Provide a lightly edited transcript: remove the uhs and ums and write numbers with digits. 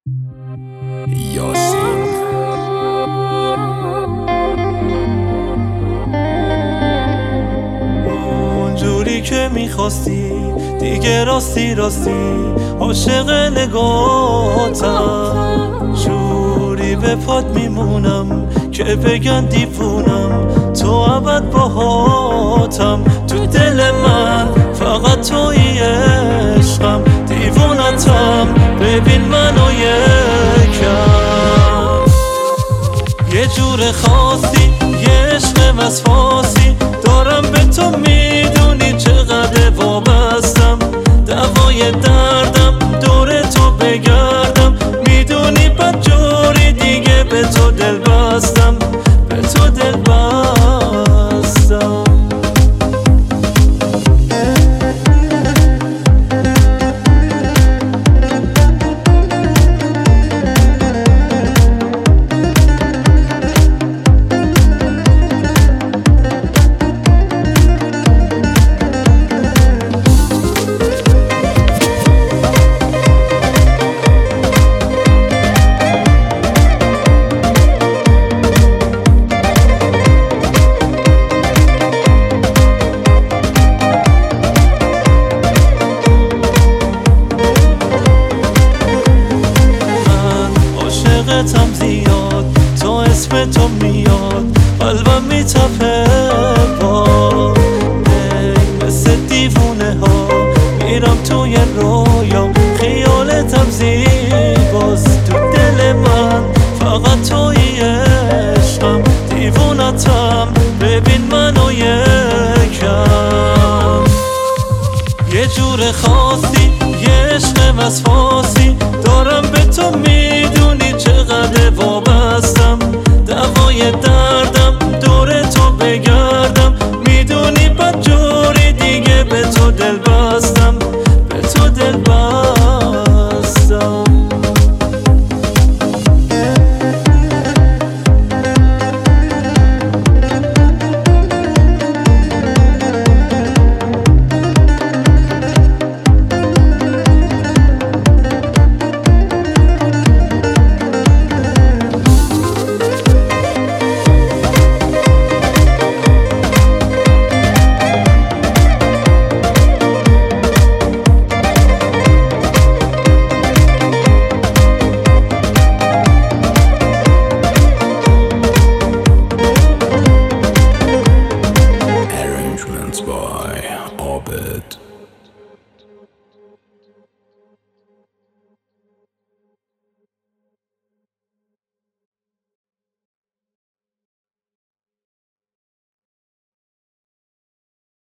یاسین اونجوری که میخواستی دیگه راستی عاشق نگاتم، جوری به پات میمونم که بگن دیوونم، تو ابد باهاتم. تو دل من فقط تویی عشقم، دیوونتم ببین منو یکم. یه جور خاصی یه عشق وسواسی دارم به تو، میدونی چقدر وابستم، دوای دردم دور تو بگردم، میدونی بد جوری دیگه به تو دل بستم، به تو دل بستم. عاشقتم زیاد، تو اسم تو میاد قلبم میتپه، با مثل دیوونه ها میرم توی رویا، خیالتم زیباست. تو دل من فقط توی عشقم، دیوونتم ببین منو یکم. یه جور خاصی یه عشق وسواسی دارم به تو، میدونی چقدر وابستم،